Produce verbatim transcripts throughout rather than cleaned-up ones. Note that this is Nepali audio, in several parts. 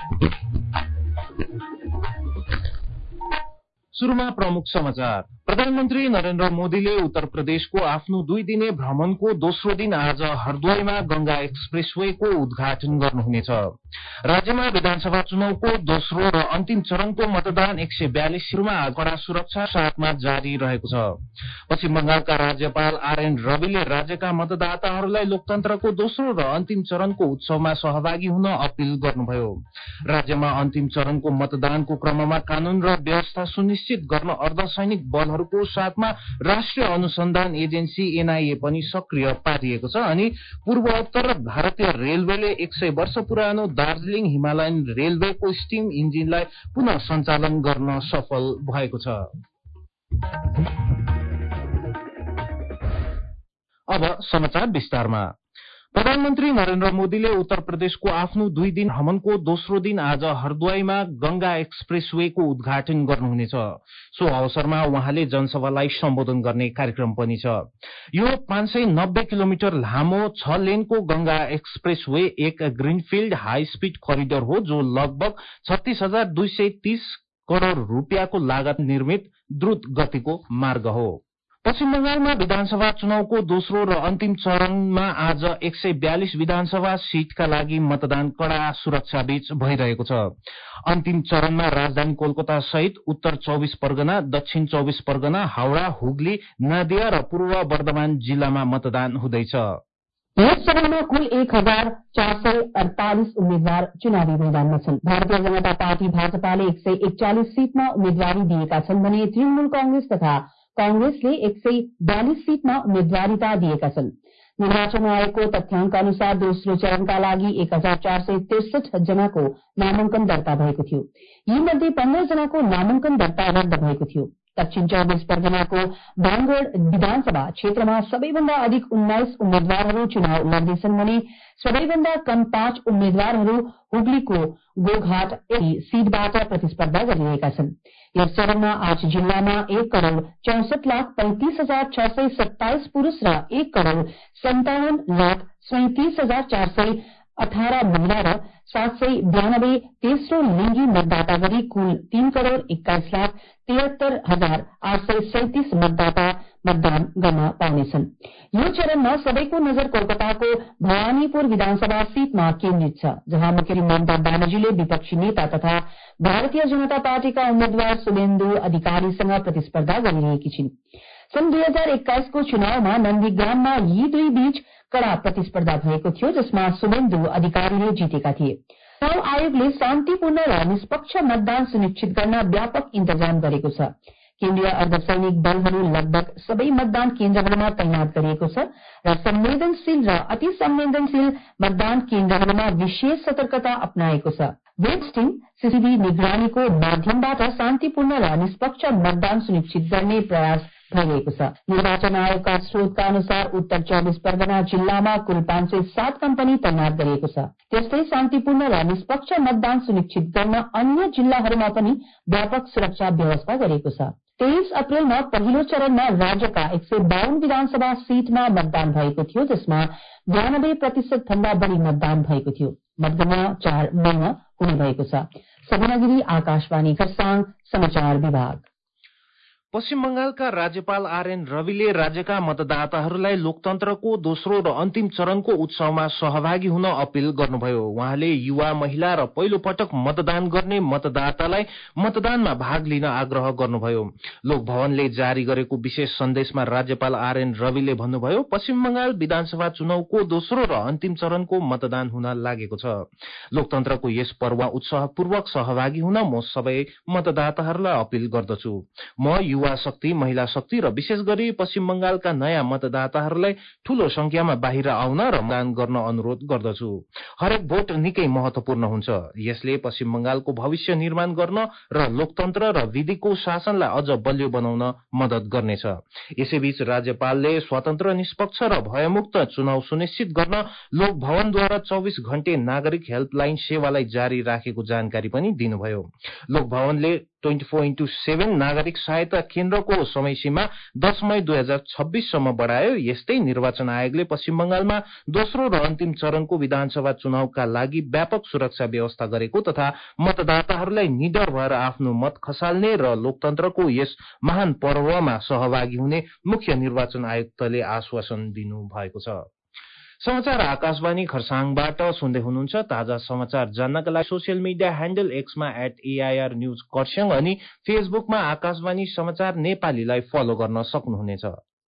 सुरुमा प्रमुख समाचार। प्रधानमन्त्री नरेन्द्र मोदीले उत्तर प्रदेशको आफ्नो दुई दिने भ्रमणको दोस्रो दिन आज हरदोईमा गंगा एक्सप्रेसवेको उद्घाटन गर्नुहुनेछ। राज्यमा विधानसभा चुनावको दोस्रो र अन्तिम चरणको मतदान एक सय बयालिसमा आज कड़ा सुरक्षा साथमा जारी रहेको छ। पश्चिम बंगालका राज्यपाल आरएन रविले राज्यका मतदाताहरूलाई लोकतन्त्रको दोस्रो र अन्तिम चरणको उत्सवमा सहभागी हुन अपील गर्नुभयो। राज्यमा अन्तिम चरणको मतदानको क्रममा कानून र व्यवस्था सुनिश्चित गर्न अर्धसैनिक बलहरूको साथमा राष्ट्रिय अनुसन्धान एजेन्सी एनआईए पनि सक्रिय पारिएको छ अनि पूर्वोत्तर भारतीय रेलवेले एक सय वर्ष पुरानो दार्जीलिङ हिमालयन रेलवेको स्टीम इन्जिनलाई पुनः सञ्चालन गर्न सफल भएको छ। अब समाचार विस्तारमा। प्रधानमन्त्री नरेन्द्र मोदीले उत्तर प्रदेशको आफ्नो दुई दिन भ्रमणको दोस्रो दिन आज हरदोईमा गंगा एक्सप्रेसवेको उद्घाटन गर्नुहुनेछ। सो अवसरमा उहाँले जनसभालाई सम्बोधन गर्ने कार्यक्रम पनि छ। यो पाँच सय नब्बे किलोमिटर लामो छ लेनको गंगा एक्सप्रेसवे एक ग्रीनफील्ड हाई स्पीड करिडोर हो जो लगभग छत्तीस हजार दुई सय तीस करोड़ रूपियाँको लागत निर्मित द्रुत गतिको मार्ग हो। पश्चिम बंगालमा विधानसभा चुनावको दोस्रो र अन्तिम चरणमा आज एक सय बयालिस विधानसभा सीटका लागि मतदान कड़ा सुरक्षा बीच भइरहेको छ। अन्तिम चरणमा राजधानी कोलकाता सहित उत्तर चौबिस परगना, दक्षिण चौबिस परगना, हावड़ा, हुगली, नादिया र पूर्व वर्धमान जिल्लामा मतदान हुँदैछ। यस चरणमा कुल एक हजार चार सय अड़तालीस उम्मेद्वार चुनावी मैदानमा छन्। भारतीय जनता पार्टी भाजपाले एक सय एकचालिस सीटमा उम्मेद्वारी दिएका छन् भने तृणमूल कंग्रेस तथा कांग्रेसले एक सय बयालिस सीटमा उम्मेद्वारिता दिएका छन्। निर्वाचन आयोगको तथ्याङ्क अनुसार दोस्रो चरणका लागि एक हजार चार सय त्रिसठ जनाको नामाङ्कन दर्ता भएको थियो। यी मध्ये पन्ध्र जनाको नामाङ्कन दर्ता रद्द भएको थियो। दक्षिण चौबिस परगनाको बानगढ़ विधानसभा क्षेत्रमा सबैभन्दा अधिक उन्नाइस उम्मेद्वारहरू चुनाव लड्दैछन् भने सबैभन्दा कम पाँच उम्मेद्वारहरू हुगलीको गोघाट सीटबाट प्रतिस्पर्धा गरिरहेका छन्। यस चरणमा आठ जिल्लामा एक करोड़ चौसठ लाख पैंतीस हजार छ सय सत्ताइस पुरूष र एक करोड़ सन्तावन लाख सैंतीस हजार चार सय अठारह महिला र सात सय बयानब्बे तेस्रो लिंगी मतदाता गरी कुल तीन करोड़ एक्काइस लाख तिहत्तर हजार आठ सय सैंतीस मतदाता मतदान गर्न पाउनेछन्। यो चरणमा सबैको नजर कोलकाताको भवानीपुर विधानसभा सीटमा केन्द्रित छ, जहाँ मुख्यमन्त्री ममता ब्यानर्जीले विपक्षी नेता तथा भारतीय जनता पार्टीका उम्मेद्वार शुभेन्दु अधिकारीसँग प्रतिस्पर्धा गरिरहेकी छिन्। सन् दुई हजार एक्काइसको चुनावमा नन्दीग्राममा यी दुई बीच कड़ा प्रतिस्पर्धा भएको थियो, जसमा शुभेन्दु अधिकारीले जितेका थिए। चुनाव आयोगले शान्तिपूर्ण र निष्पक्ष मतदान सुनिश्चित गर्न व्यापक इन्तजाम गरेको छ। केन्द्रीय अर्धसैनिक बलहरू लगभग सबै मतदान केन्द्रहरूमा तैनात गरिएको छ र संवेदनशील र अति संवेदनशील मतदान केन्द्रहरूमा विशेष सतर्कता अपनाएको छ। वेबस्टिङ सीसीटीभी निगरानीको माध्यमबाट शान्तिपूर्ण र निष्पक्ष मतदान सुनिश्चित गर्ने प्रयास भइरहेको छ। निर्वाचन आयोगका स्रोतका अनुसार उत्तर चौबिस परगना जिल्लामा कुल पाँच सय सात कम्पनी तैनात गरिएको छ। त्यस्तै शान्तिपूर्ण र निष्पक्ष मतदान सुनिश्चित गर्न अन्य जिल्लाहरूमा पनि व्यापक सुरक्षा व्यवस्था गरिएको छ। तेइस अप्रेलमा पहिलो चरणमा राज्यका एक सय बाहन्न विधानसभा सीटमा मतदान भएको थियो, जसमा बयानब्बे प्रतिशत भन्दा बढ़ी मतदान भएको थियो। मतगणना चार मईमा हुने भएको छ। सबिना गिरी, आकाशवाणी खरसाङ, समाचार विभाग। पश्चिम बंगालका राज्यपाल आरएन रविले राज्यका मतदाताहरूलाई लोकतन्त्रको दोस्रो र अन्तिम चरणको उत्सवमा सहभागी हुन अपील गर्नुभयो। उहाँले युवा, महिला र पहिलो पटक मतदान गर्ने मतदातालाई मतदानमा भाग लिन आग्रह गर्नुभयो। लोकभवनले जारी गरेको विशेष सन्देशमा राज्यपाल आरएन रविले भन्नुभयो, पश्चिम बंगाल विधानसभा चुनावको दोस्रो र अन्तिम चरणको मतदान हुन लागेको छ। लोकतन्त्रको यस पर्व उत्साहपूर्वक सहभागी हुन म सबै मतदाताहरूलाई अपील गर्दछु। म युवा शक्ति, महिला शक्ति र विशेष गरी पश्चिम बंगालका नयाँ मतदाताहरूलाई ठूलो संख्यामा बाहिर आउन र मतदान गर्न अनुरोध गर्दछु। हरेक भोट निकै महत्वपूर्ण हुन्छ। यसले पश्चिम बंगालको भविष्य निर्माण गर्न र लोकतन्त्र र विधिको शासनलाई अझ बलियो बनाउन मदत गर्नेछ। यसैबीच राज्यपालले स्वतन्त्र, निष्पक्ष र भयमुक्त चुनाव सुनिश्चित गर्न लोकभवनद्वारा चौबिस घण्टे नागरिक हेल्पलाइन सेवालाई जारी राखेको जानकारी पनि दिनुभयो। लोकभवनले ट्वेन्टी फोर इन्टु सेभेन नागरिक सहायता केन्द्रको समयसीमा दस मई दुई हजार छब्बीससम्म बढ़ायो। यस्तै निर्वाचन आयोगले पश्चिम बंगालमा दोस्रो र अन्तिम चरणको विधानसभा चुनावका लागि व्यापक सुरक्षा व्यवस्था गरेको तथा मतदाताहरूलाई निडर भएर आफ्नो मत खसाल्ने र लोकतन्त्रको यस महान पर्वमा सहभागी हुने मुख्य निर्वाचन आयुक्तले आश्वासन दिनु भएको छ। समाचार आकाशवाणी खरसाङबाट सुन्दै हुनुहुन्छ। ताजा समाचार जान्नका लागि सोसियल मिडिया ह्यान्डल एक्समा एट एआईआर न्यूज खरसाङ अनि फेसबुकमा आकाशवाणी समाचार नेपालीलाई फलो गर्न सक्नुहुनेछ।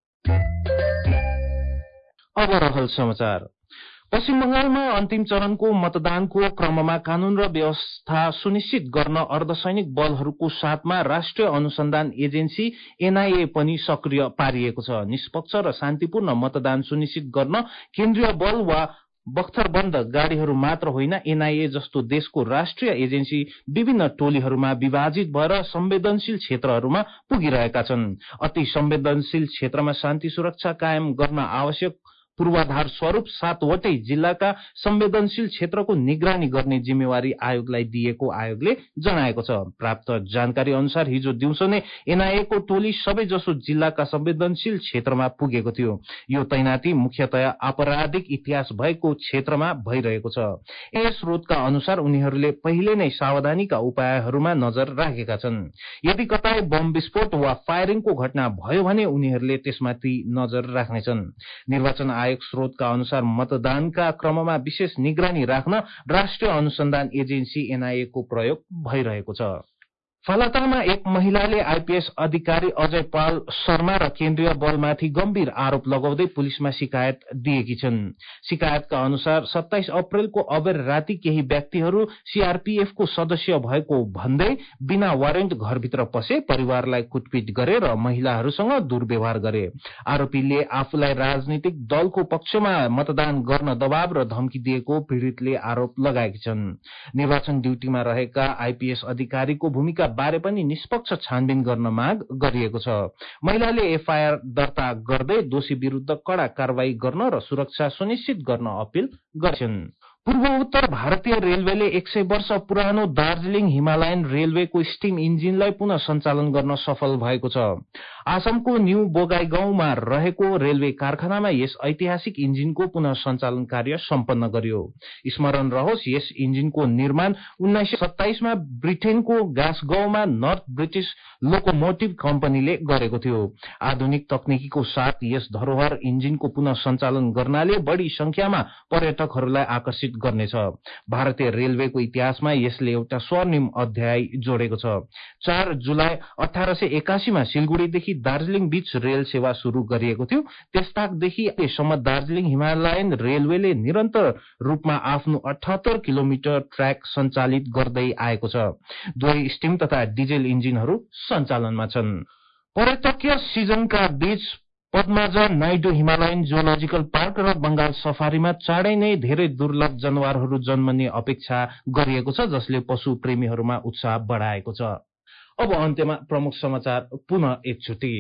अब रहल समाचार। पश्चिम बंगालमा अन्तिम चरणको मतदानको क्रममा कानून र व्यवस्था सुनिश्चित गर्न अर्धसैनिक बलहरूको साथमा राष्ट्रिय अनुसन्धान एजेन्सी एनआईए पनि सक्रिय पारिएको छ। निष्पक्ष र शान्तिपूर्ण मतदान सुनिश्चित गर्न केन्द्रीय बल वा बख्तरबन्द गाड़ीहरू मात्र होइन, एनआईए जस्तो देशको राष्ट्रिय एजेन्सी विभिन्न टोलीहरूमा विभाजित भएर संवेदनशील क्षेत्रहरूमा पुगिरहेका छन्। अति संवेदनशील क्षेत्रमा शान्ति सुरक्षा कायम गर्न आवश्यक पूर्वाधार स्वरूप सातवटै जिल्लाका संवेदनशील क्षेत्रको निगरानी गर्ने जिम्मेवारी आयोगलाई दिएको आयोगले जनाएको छ। प्राप्त जानकारी अनुसार हिजो दिउँसो नै एनआईएको टोली सबै जसो जिल्लाका संवेदनशील क्षेत्रमा पुगेको थियो। यो तैनाती मुख्यतया आपराधिक इतिहास भएको क्षेत्रमा भइरहेको छ। यस स्रोतका अनुसार उनीहरूले पहिले नै सावधानीका उपायहरूमा नजर राखेका छन्। यदि कतै बम विस्फोट वा फायरिङको घटना भयो भने उनीहरूले त्यसमाथि नजर राख्नेछन्। निर्वाचन आयोग स्रोतका अनुसार मतदानका क्रममा विशेष निगरानी राख्न राष्ट्रिय अनुसन्धान एजेन्सी एनआईए को प्रयोग भइरहेको छ। फालातालमा एक महिलाले आईपीएस अधिकारी अजय पाल शर्मा र केन्द्रीय बलमाथि गम्भीर आरोप लगाउँदै पुलिसमा शिकायत दिएकी छन्। शिकायतका अनुसार सत्ताइस अप्रेलको अबेर राति केही व्यक्तिहरू सीआरपीएफको सदस्य भएको भन्दै बिना वारेन्ट घरभित्र पसे, परिवारलाई कुटपिट गरे र महिलाहरूसँग दुर्व्यवहार गरे। आरोपीले आफूलाई राजनीतिक दलको पक्षमा मतदान गर्न दबाव र धम्की दिएको पीड़ितले आरोप लगाएकी छन्। निर्वाचन ड्यूटीमा रहेका आईपीएस अधिकारीको भूमिका बारे पनि निष्पक्ष छानबिन गर्न माग गरिएको छ। महिलाले एफआईआर दर्ता गर्दै दोषी विरूद्ध कड़ा कारवाही गर्न र सुरक्षा सुनिश्चित गर्न अपील गरिन्। पूर्वोत्तर भारतीय रेलवेले एक सय वर्ष पुरानो दार्जीलिङ हिमालयन रेलवेको स्टीम इन्जिनलाई पुनः सञ्चालन गर्न सफल भएको छ। आसामको न्यू बोगाईगाउँमा रहेको रेलवे कारखानामा यस ऐतिहासिक इन्जिनको पुनः सञ्चालन कार्य सम्पन्न गरियो। स्मरण रहोस्, यस इन्जिनको निर्माण उन्नाइस सय सत्ताइसमा ब्रिटेनको ग्लासगोमा नर्थ ब्रिटिश लोकोमोटिभ कम्पनीले गरेको थियो। आधुनिक तकनिकीको साथ यस धरोहर इन्जिनको पुनः सञ्चालन गर्नाले बढी संख्यामा पर्यटकहरूलाई आकर्षित गर्नेछ। भारतीय रेलवेको इतिहासमा यसले एउटा स्वर्णिम अध्याय जोडेको छ। चार जुलाई अठार सय एकासीमा सिलगढ़ीदेखि दार्जीलिङ बीच रेल सेवा शुरू गरिएको थियो। त्यसताकदेखि अहिलेसम्म दार्जीलिङ हिमालयन रेलवेले निरन्तर रूपमा आफ्नो अठहत्तर किलोमिटर ट्र्याक सञ्चालित गर्दै आएको छ। दुवै स्टीम तथा डिजेल इन्जिनहरू सञ्चालनमा छन्। पर्यटकीय सिजनका बीच Padmaja Naidu Himalayan geological park र बंगाल सफारीमा चाँडै नै धेरै दुर्लभ जनावरहरू जन्मने अपेक्षा गरिएको छ, जसले पशु प्रेमीहरूमा उत्साह बढाएको छ। अब अन्त्यमा प्रमुख समाचार पुनः एकचोटि।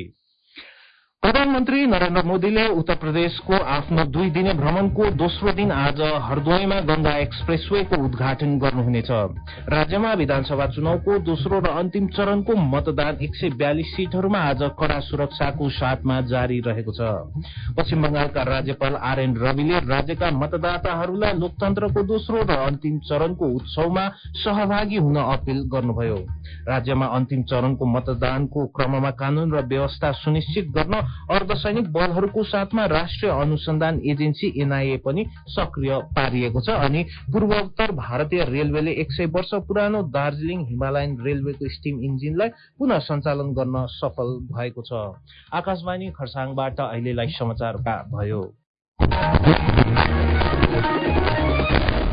प्रधानमन्त्री नरेन्द्र मोदीले उत्तर प्रदेशको आफ्नो दुई दिने भ्रमणको दोस्रो दिन आज हरदोईमा गंगा एक्सप्रेसवेको उद्घाटन गर्नुहुनेछ। राज्यमा विधानसभा चुनावको दोस्रो र अन्तिम चरणको मतदान एक सय बयालिस सीटहरूमा आज कड़ा सुरक्षाको साथमा जारी रहेको छ। पश्चिम बंगालका राज्यपाल आरएन रविले राज्यका मतदाताहरूलाई लोकतन्त्रको दोस्रो र अन्तिम चरणको उत्सवमा सहभागी हुन अपील गर्नुभयो। राज्यमा अन्तिम चरणको मतदानको क्रममा कानून र व्यवस्था सुनिश्चित गर्न अर्धसैनिक बलहरूको साथमा राष्ट्रिय अनुसन्धान एजेन्सी एनआईए पनि सक्रिय पारिएको छ अनि पूर्वोत्तर भारतीय रेलवेले एक सय वर्ष पुरानो दार्जीलिङ हिमालयन रेलवेको स्टीम इन्जिनलाई पुनः सञ्चालन गर्न सफल भएको छ। आकाशवाणी खरसाङबाट अहिलेलाई समाचार भयो।